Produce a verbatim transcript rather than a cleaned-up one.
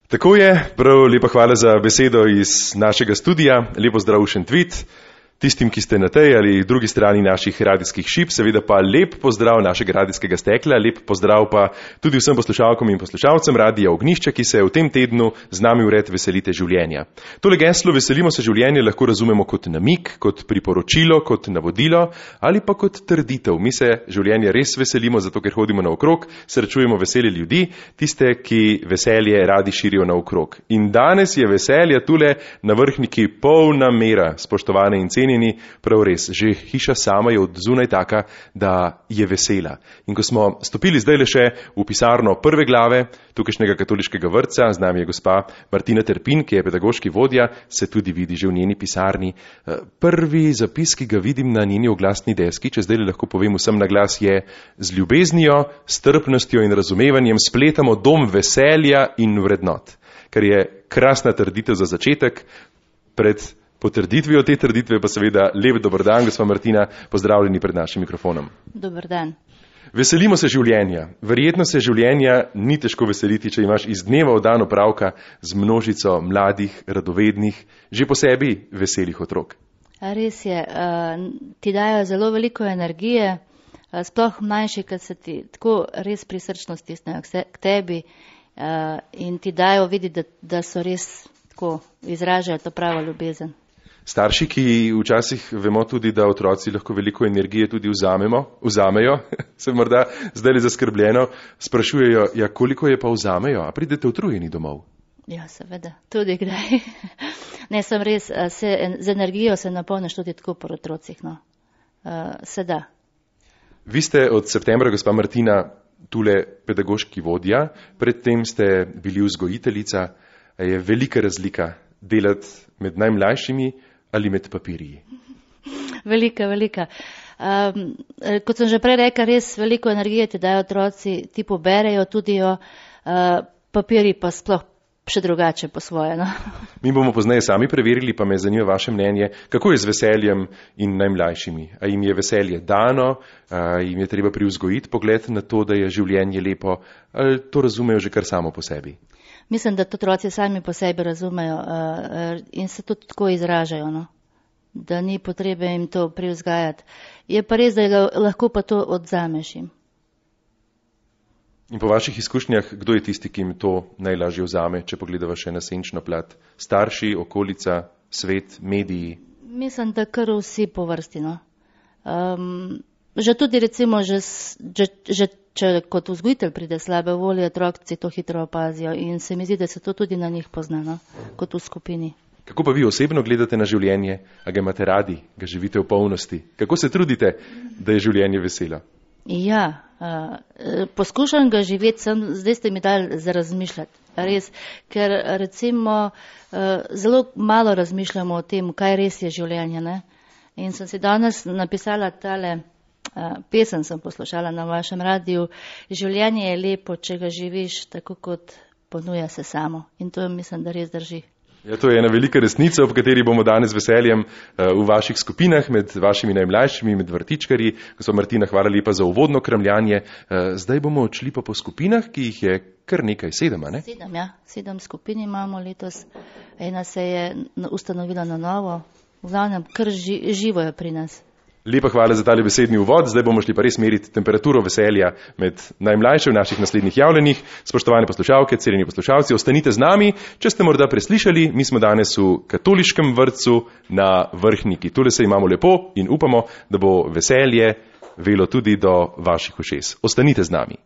Tako je, prav lepa hvala za besedo iz našega studija. Lepo zdrav v Šentvid, tistim, ki ste na tej ali drugi strani naših radijskih šip, seveda pa lep pozdrav našega radijskega stekla, lep pozdrav pa tudi vsem poslušalkom in poslušalcem Radija Ognjišče, ki se v tem tednu z nami vred veselite življenja. Tole geslo Veselimo se življenja lahko razumemo kot namig, kot priporočilo, kot navodilo ali pa kot trditev. Mi se življenja res veselimo, zato ker hodimo naokrog, srečujemo vesele ljudi, tiste, ki veselje radi širijo naokrog. In danes je veselja tule na Vrhniki polna mera, spoštovane in cenjeni. Prav res, že hiša sama je od zunaj taka, da je vesela. In ko smo stopili zdaj le še v pisarno prve glave tukajšnjega katoliškega vrtca, z nami je gospa Martina Terpin, ki je pedagoški vodja, se tudi vidi že v njeni pisarni. Prvi zapis, ki ga vidim na njeni oglasni deski, če zdaj le lahko povem vsem na glas, je: z ljubeznijo, strpnostjo in razumevanjem spletamo dom veselja in vrednot. Kar je krasna trditev za začetek. Pred potrditvijo te trditve pa seveda lep dober dan, gospa Martina, pozdravljeni pred našim mikrofonom. Dober dan. Veselimo se življenja. Verjetno se življenja ni težko veseliti, če imaš iz dneva v dan opravka z množico mladih, radovednih, že po sebi veselih otrok. Res je, ti dajo zelo veliko energije, sploh manjši, kad se ti tako res prisrčno stisnejo k tebi in ti dajo videti, da, da so res tako, izražajo to pravo ljubezen. Starši, ki včasih vemo tudi, da otroci lahko veliko energije tudi vzamemo, vzamejo, se morda zdaj le zaskrbljeno, sprašujejo, ja, koliko je pa vzamejo, a pridete utrujeni domov? Ja, seveda, tudi kdaj. Ne, sem res, se, z energijo se napolniš tudi tako po otrocih, no. Uh, se da. Vi ste od septembra, gospa Martina, tule pedagoški vodja, predtem ste bili vzgojiteljica. Je velika razlika delati med najmlajšimi ali med papirji? Velika, velika. Um, kot sem že prej rekla, res veliko energije ti dajo otroci, ti poberejo tudi jo, uh, papirji pa sploh še drugače po svoje. No? Mi bomo pozneje sami preverili, pa me zanima vaše mnenje, kako je z veseljem in najmlajšimi. A jim je veselje dano, a jim je treba privzgojiti pogled na to, da je življenje lepo, ali to razumejo že kar samo po sebi? Mislim, da to otroci sami po sebi razumejo uh, in se tudi tako izražajo, no? Da ni potrebe jim to privzgajati. Je pa res, da lahko pa to odzameš jim. In po vaših izkušnjah, kdo je tisti, ki jim to najlažje vzame, če pogledava še na senčno plat? Starši, okolica, svet, mediji? Mislim, da kar vsi po vrsti, no. Um, že tudi recimo, že, že, že če kot vzgojitelj pride slabe volje, otroci to hitro opazijo in se mi zdi, da se to tudi na njih pozna, no, kot v skupini. Kako pa vi osebno gledate na življenje? A ga imate radi, ga živite v polnosti? Kako se trudite, da je življenje veselo? Ja, uh, poskušam ga živeti, sem, zdaj ste mi dali za razmišljati, res, ker recimo uh, zelo malo razmišljamo o tem, kaj res je življenje, ne? In sem si danes napisala tale uh, pesem, sem poslušala na vašem radiju, življenje je lepo, če ga živiš tako, kot ponuja se samo. In to mislim, da res drži. Ja, to je ena velika resnica, ob kateri bomo danes veseljem uh, v vaših skupinah, med vašimi najmlajšimi, med vrtičkarji. Gospod Martina, hvala lepa za uvodno kremljanje. Uh, zdaj bomo odšli pa po skupinah, ki jih je kar nekaj, sedem, a ne? Sedem, ja. Sedem skupin imamo letos. Ena se je ustanovila na novo. V glavnem, kar ži, živo je pri nas. Lepa hvala za tale besedni uvod. Zdaj bomo šli pa res meriti temperaturo veselja med najmlajše v naših naslednjih javljenih. Spoštovane poslušalke, cenjeni poslušalci, ostanite z nami. Če ste morda preslišali, mi smo danes v katoliškem vrtcu na Vrhniki. Tule se imamo lepo in upamo, da bo veselje velo tudi do vaših ušes. Ostanite z nami.